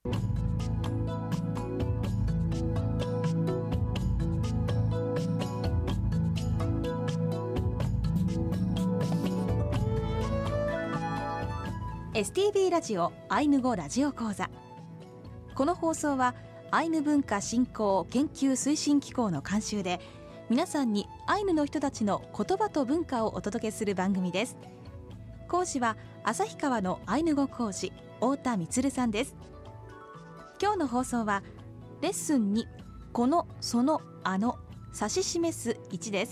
STB ラジオアイヌ語ラジオ講座。この放送はアイヌ文化振興研究推進機構の監修で、皆さんにアイヌの人たちの言葉と文化をお届けする番組です。講師は旭川のアイヌ語講師太田充さんです。今日の放送はレッスン2、このその指し示す1です。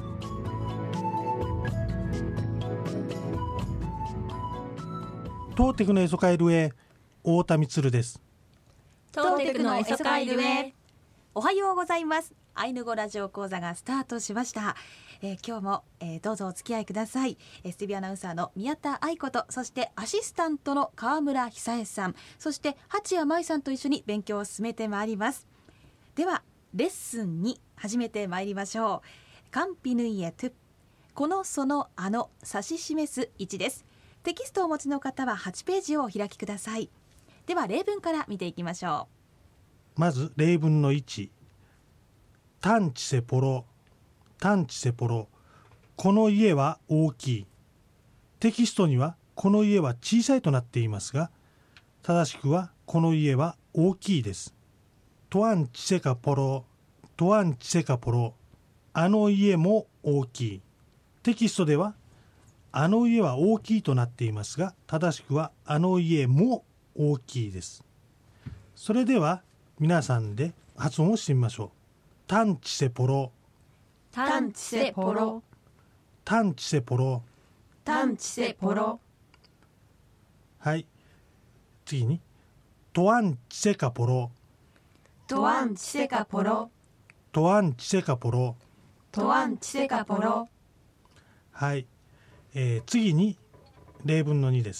トーテクのエソカイルへ、太田充です。 トーテクのエソカイルへ、おはようございます。アイヌ語ラジオ講座がスタートしました。今日も、どうぞお付き合いください。STB アナウンサーの宮田愛子と、そしてアシスタントの川村久恵さん、そして八谷舞さんと一緒に勉強を進めてまいります。ではレッスンに始めてまいりましょう。カンピヌイエトゥ、このその指し示す1です。テキストをお持ちの方は8ページをお開きください。では例文から見ていきましょう。まず例文の1、タンチセポロ、タンチセポロ、この家は大きい。テキストにはこの家は小さいとなっていますが、正しくはこの家は大きいです。トアンチセカポロ、トアンチセカポロ、あの家も大きい。テキストではあの家は大きいとなっていますが、正しくはあの家も大きいです。それでは皆さんで発音をしてみましょう。タンチセポロ、 タンチセポロ、 タンチセポロ、 タンチセポロ。 はい、次にトアンチセカポロ、 トアンチセカポロ、 トアンチセカポロ、 トアンチセカポロ。 はい、次に例文の2です。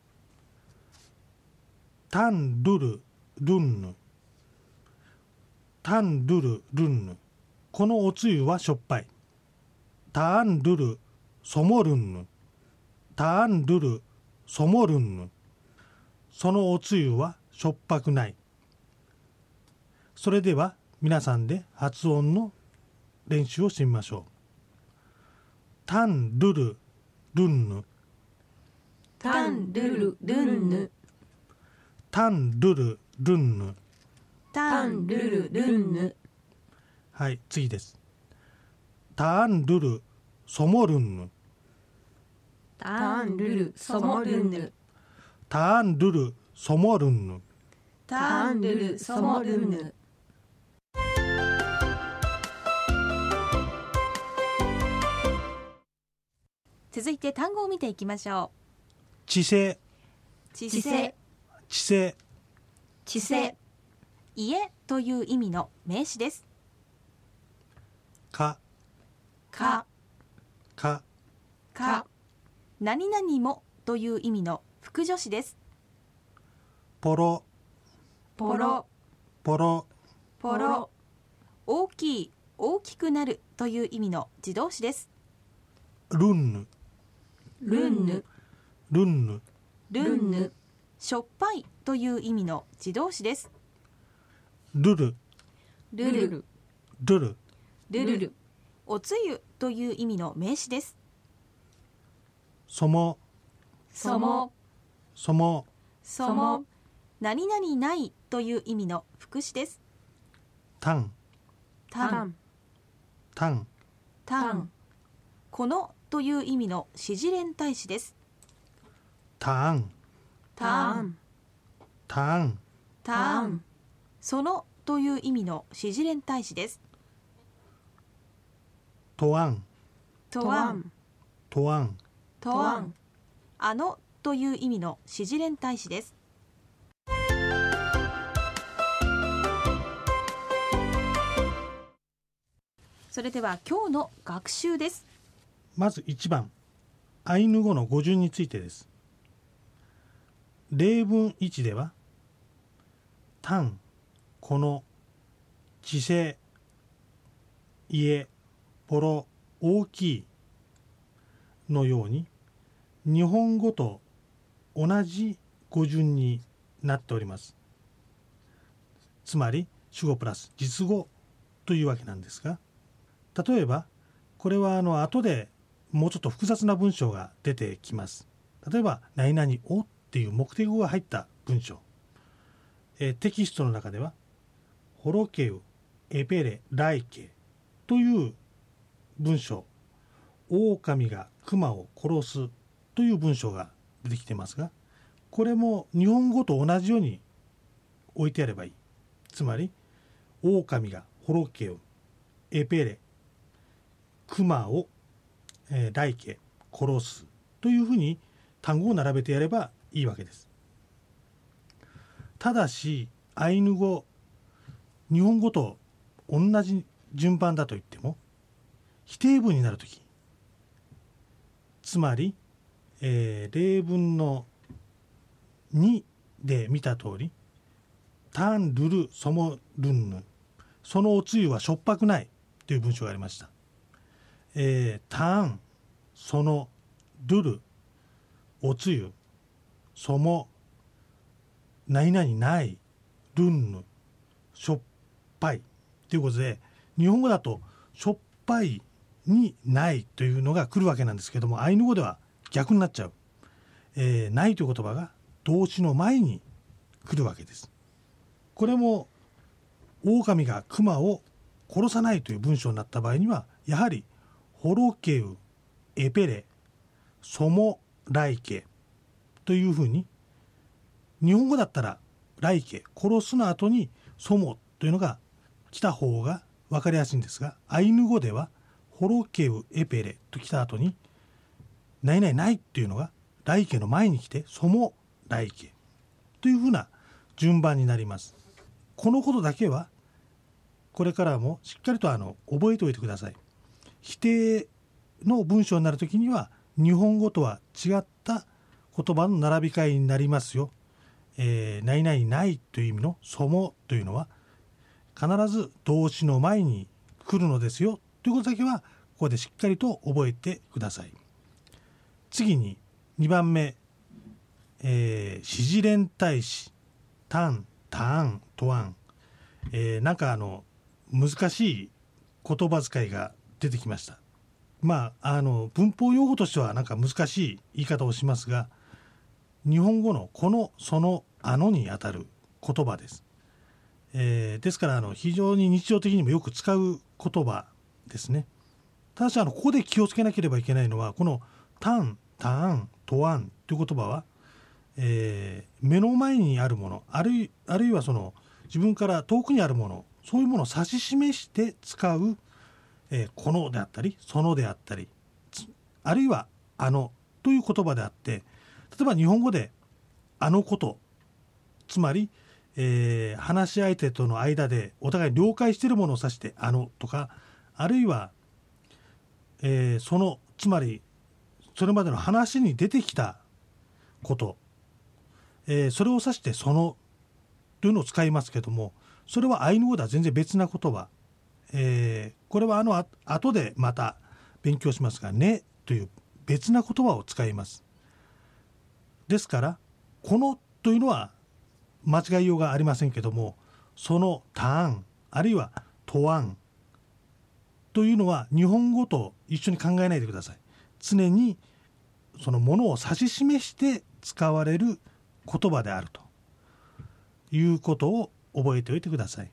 タンドゥルルンヌ、タンドゥルルンヌ、このおつゆはしょっぱい。タンドゥルソモルンヌ、タンドゥルソモルンヌ、そのおつゆはしょっぱくない。それでは皆さんで発音の練習をしてみましょう。タンドゥルルンヌ、 タンドゥルルンヌ、 タンドゥルルンヌ、 タンドゥルルンヌ。 はい、次です。タンドゥルソモルンヌ、 タンドゥルソモルンヌ、 タンドゥルソモルンヌ、 タンドゥルソモルンヌ。 続いて単語を見ていきましょう。 知性、 知性、 知性、 知性。 家という意味の名詞です。 か、 か、 か、 か。 何々もという意味の副助詞です。 ポロ、 ポロ、 ポロ、 ポロ。 大きい、大きくなるという意味の自動詞です。 ルンヌ、 ルンヌ、 ルンヌ、 ルンヌ。 しょっぱいという意味の自動詞です。 ルル、 ルル、 ルル、 ルルル。 おつゆという意味の名詞です。 そも、 そも、 そも、 そも。 何々ないという意味の副詞です。 タン、 タン、 タン、 タン。 このという意味の詞辞連体詞です。 タン、 タン、 タン、 タン。 そのという意味の詞辞連体詞です。 トワン、 とわん、 トワン、 とわん。あのという意味の詞辞連体詞です。それでは今日の学習です。 まず1番、アイヌ語の語順についてです。例文1では、タン、この、知性、家、ポロ、大きいのように、日本語と同じ語順になっております。 つまり主語プラス実語というわけなんですが、例えばこれは後でもうちょっと複雑な文章が出てきます。例えば何々をっていう目的語が入った文章、テキストの中ではホロケウエペレライケという文章、狼が熊を殺すという文章が出てきてますが、これも日本語と同じように置いてあればいい。つまり狼がホロケウエペレ熊を、ライケ殺すというふうに単語を並べてやればいいわけです。ただしアイヌ語、日本語と同じ順番だと言っても否定文になるとき、つまり、例文の2で見た通りタンルルソモルンヌ、そのおつゆはしょっぱくないという文章がありました。タンそのルルおつゆ、そも何々ないルンヌしょっぱいということで、日本語だとしょっぱいにないというのが来るわけなんですけども、アイヌ語では逆になっちゃう。ないという言葉が動詞の前に来るわけです。これも狼が熊を殺さないという文章になった場合には、やはりホロケウエペレソモライケというふうに、日本語だったらライケ殺すの後にソモというのが来た方が分かりやすいんですが、アイヌ語ではホロケウエペレと来た後にないないないっていうのがライケの前に来てソモライケというふうな順番になります。このことだけはこれからもしっかりと覚えておいてください。否定の文章になるときには日本語とは違った言葉の並び替えになりますよ。ないないないという意味のそもというのは必ず動詞の前に来るのですよということだけはここでしっかりと覚えてください。次に2番目、指示連対詞タンタントワン、なんか難しい言葉遣いが出てきました。文法用語としてはなんか難しい言い方をしますが、日本語のこのそのにあたる言葉です。ですから非常に日常的にもよく使う言葉ですね。ただしここで気をつけなければいけないのは、このタンタントワンという言葉は、目の前にあるもの、あるいはその自分から遠くにあるもの、そういうものを指し示して使う、このであったりそのであったり、あるいはという言葉であって、例えば日本語でこと、つまり、話し相手との間でお互い了解しているものを指してとか、あるいは、つまりそれまでの話に出てきたこと、それを指してそのというのを使いますけども、それはアイヌ語では全然別な言葉、これは後でまた勉強しますが、ねという別な言葉を使います。ですからこのというのは間違いようがありませんけども、そのターンあるいはトワンというのは日本語と一緒に考えないでください。常にそのものを指し示して使われる言葉であるということを覚えておいてください。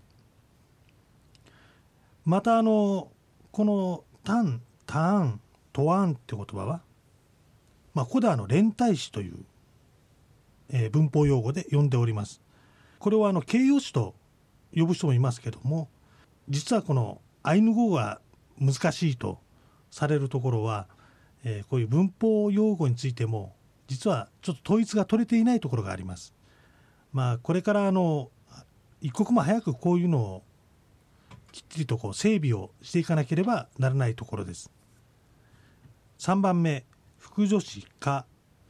またこのタンターントワンって言葉は、ここでは連体詞という、文法用語で呼んでおります。これを形容詞と呼ぶ人もいますけども、実はこのアイヌ語が難しいとされるところは、こういう文法用語についても実はちょっと統一が取れていないところがあります。これから一刻も早くこういうのをきっちりと整備をしていかなければならないところです。3番目、副助詞か、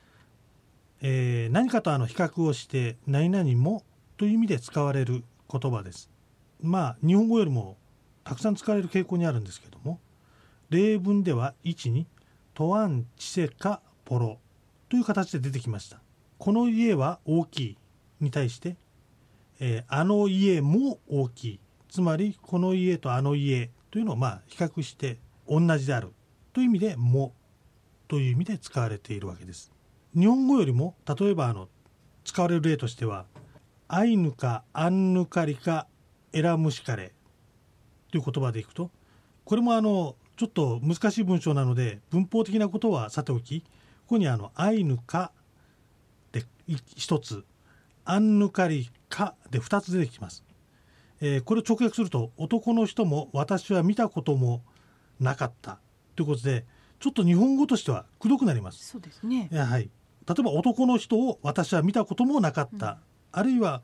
何かと比較をして何々もという意味で使われる言葉です。日本語よりもたくさん使われる傾向にあるんですけども、例文では1にトワンチセカポロという形で出てきました。この家は大きいに対して、 あの家も大きい、つまりこの家とあの家というのを比較して同じであるという意味でもという意味で使われているわけです。日本語よりも例えば使われる例としてはアイヌかアンヌカリかエラムシカレという言葉でいくと、これもちょっと難しい文章なので文法的なことはさておき、ここにアイヌかで一つ、アンヌカリかで2つ出てきます。これを直訳すると、男の人も私は見たこともなかったということで、ちょっと日本語としてはくどくなります。 そうですね。 はい、例えば男の人を私は見たこともなかった、あるいは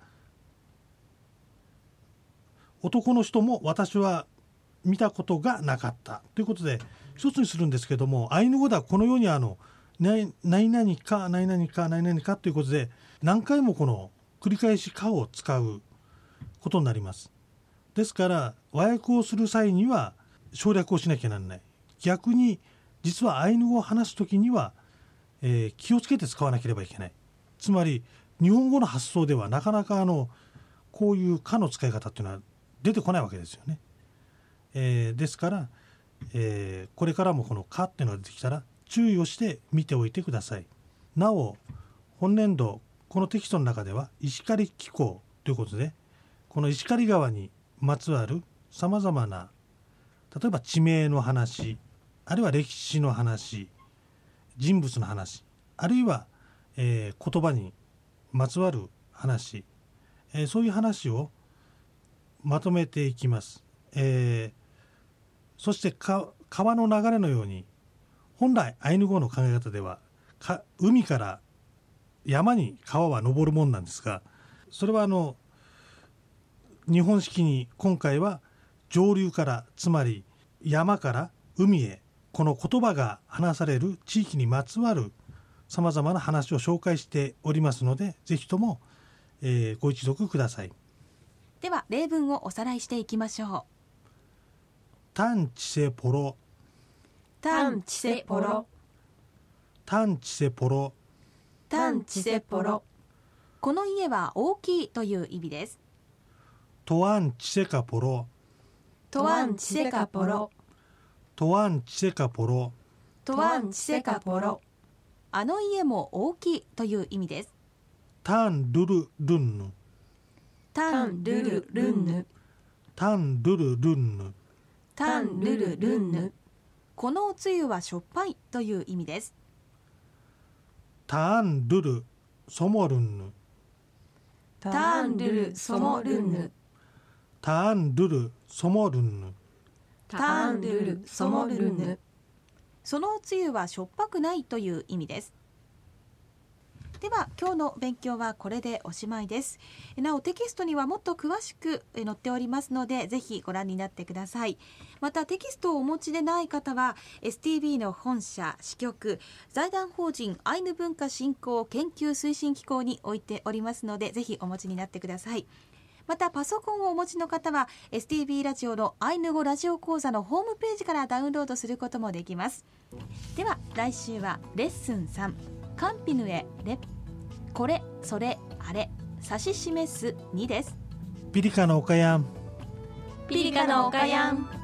男の人も私は見たことがなかったということで一つにするんですけども、アイヌ語ではこのように何々か何々か何々かということで何回もこの繰り返しかを使うことになります。ですから和訳をする際には省略をしなきゃならない。逆に実はアイヌ語を話すときには、気をつけて使わなければいけない。つまり日本語の発想ではなかなかこういうかの使い方っていうのは出てこないわけですよね。ですから、これからもこのかっていうのが出てきたら注意をして見ておいてください。なお本年度このテキストの中では石狩紀行ということで、この石狩川にまつわるさまざまな例えば地名の話、あるいは歴史の話、人物の話、あるいは、言葉にまつわる話、そういう話をまとめていきます。そして川の流れのように、本来アイヌ語の考え方では海から山に川は登るもんなんですが、それは日本式に今回は上流から、つまり山から海へ、この言葉が話される地域にまつわるさまざまな話を紹介しておりますので、ぜひとも、ご一読ください。 では例文をおさらいしていきましょう。 タンチセポロ、 タンチセポロ、 タンチセポロ、 タンチセポロ。 この家は大きいという意味です。 トアンチセカポロ、 トワンチセカポロ、 トアンチセカポロ、 トワンチセカポロ。 あの家も大きいという意味です。 タンルルルンヌ、 タンルルルンヌ、 タンルルルンヌ、 タンルルルンヌ。 このおつゆはしょっぱいという意味です。 タンルルソモルンヌ、 タンルルソモルンヌ、 タンルルソモルンヌ、 タンルルソモルンヌ。 そのおつゆはしょっぱくないという意味です。では今日の勉強はこれでおしまいです。なおテキストにはもっと詳しく載っておりますので、ぜひご覧になってください。またテキストをお持ちでない方は STB の本社支局、財団法人アイヌ文化振興研究推進機構に置いておりますので、ぜひお持ちになってください。またパソコンをお持ちの方は STB ラジオのアイヌ語ラジオ講座のホームページからダウンロードすることもできます。では来週はレッスン3、カンピヌエレ、これそれあれ指し示す2です。 ピリカの岡やん、 ピリカの岡やん。